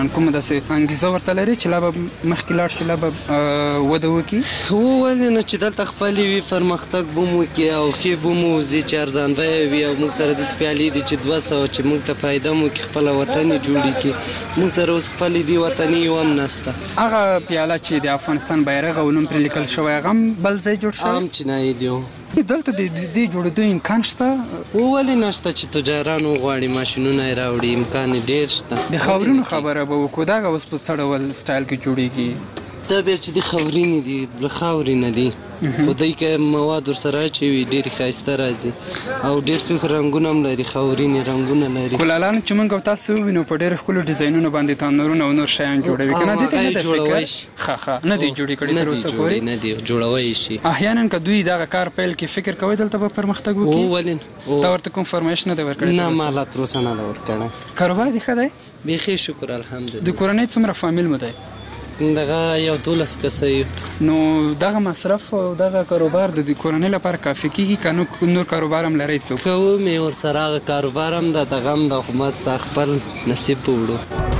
کوم داسې انګیزه ورته لري چې لا به مخکې لاړ شي، لا به وده وکړي؟ ولې نه چې دلته خپلې وي، پرمختګ به مو وکړي او ښې به مو وځي چې ارزان بیه وي او موږ سره داسې پیالې دي چې 200 چې موږ ته فایده مو وکړي، خپله وطن یې جوړې کړي. موږ سره اوس خپلې دي وطني یو هم نشته. هغه پیاله چې د افغانستان بیرغ او نوم پرې لیکل شوی هغه هم بل ځای جوړ شوی؟ هم چینایي دی. دلته د دې جوړېدو امکان شته؟ ولې نشته چې تجاران وغواړي ماشینونه یې راوړي، امکان یې ډېر شته. د خاورونو خبره به وکړو، دغه اوس په څه ډول سټایل کې جوړېږي؟ دا بیا چې د خاورینې دي، له خاورې نه دي، خو دوی که مواد ورسره اچوي ډېر ښایسته راځي او ډېر ښه رنګونه هم لري، خاورینې رنګونه لري. کولالان چې موږ او تاسو ووینو په ډېرو ښکلو ډیزاینونو باندې تنورونه او نور شیان جوړوي که نه؟ دې ته نه ده فکر؟ نه دی جوړې کړي تر اوسه پورې؟ نه دی جوړوی شي. احیانا که دوی دغه کار پیل کړي فکر کوئ دلته به پرمختګ وکړي؟ ولې تا ورته کوم فرمایش نه دی ورکړی؟ نه، ما لا تر اوسه نه دی ورکړی. کاروبار دې ښه دی؟ بیخي شکر الحمدلله. د کورنۍ څومره فامیل مو دی؟ دغه یو 12 کسه یو. نو دغه مصرف او دغه کاروبار د دې کورنۍ لپاره کافي کېږي که نور کاروبار هم لرئ څوک؟ کوو مې ورسره هغه کاروبار هم ده، دغه هم ده، خو بس خپل نصیب په وړو.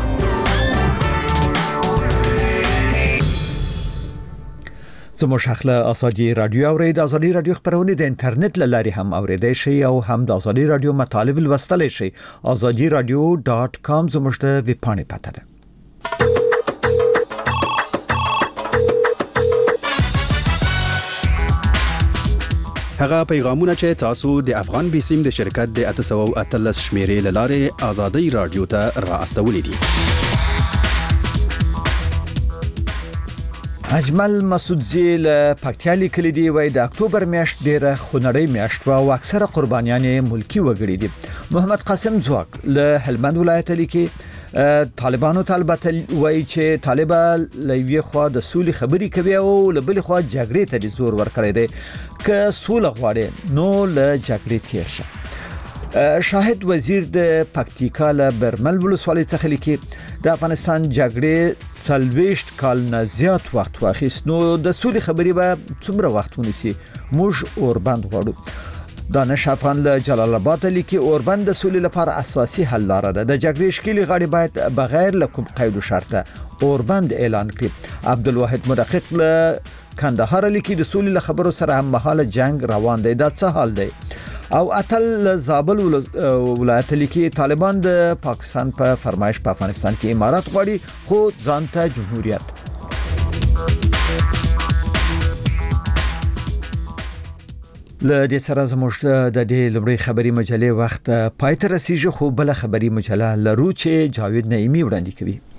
زموږ خپل ازادي رادیو اورید. ازادي رادیو خبرونه د انټرنیټ لاري هم اوریدای شي او هم د ازادي رادیو مطالب لوستلای شي. azadiradio.com زموږ د ویب پاڼې پته ده. هغه پیغامونه چې تاسو د افغان بیسیم د شرکت د 813 شمیرې لاره ازادي رادیو ته راستولې دي. اجمل مسعودزی له پکتیا لیکلي دی وای د اکتوبر میاشت ډیره خونړۍ میاشت او اکثره قربانیان ملکی وګړي دي. محمد قاسم زواک له هلمند ولایت لیکي طالبانو طالبات وای چې طالبان لوی خو د سولې خبري کوي او له بل خو جګړې ته زور ورکړي دي که سوله غواړي نو له جګړې تیر شه. شاهد وزیر د پکتیکا له برمل ولسوالۍ څخه لیکي د افغانستان جګړې 40 کال نه زیات وخت واخیست، نو د سولې خبري به څومره وخت ونیسي؟ موږ اوربند غواړو. دانش افغان له جلال آباد لیکي اوربند د سولې لپاره اساسي حل لاره ده. د جګړې شکلي غاړي باید بغیر له کوم قید او شرطه اوربند اعلان کړي. عبدالواحد مدقق له کندهار لیکي د سولې له خبرو سره هم مهاله جنگ روان دی، دا څه حال دی؟ او اتل زابل ولایت لیکي طالبان د پاکستان په فرمایش په افغانستان کې امارات غواړي خو ځانته جمهوریت. له دې سره زموږ د دې لومړی خبري مجلې وخت پای ته رسیږي، خو بل خبري مجله لرو چې جاوید نعیمی وړاندې کوي.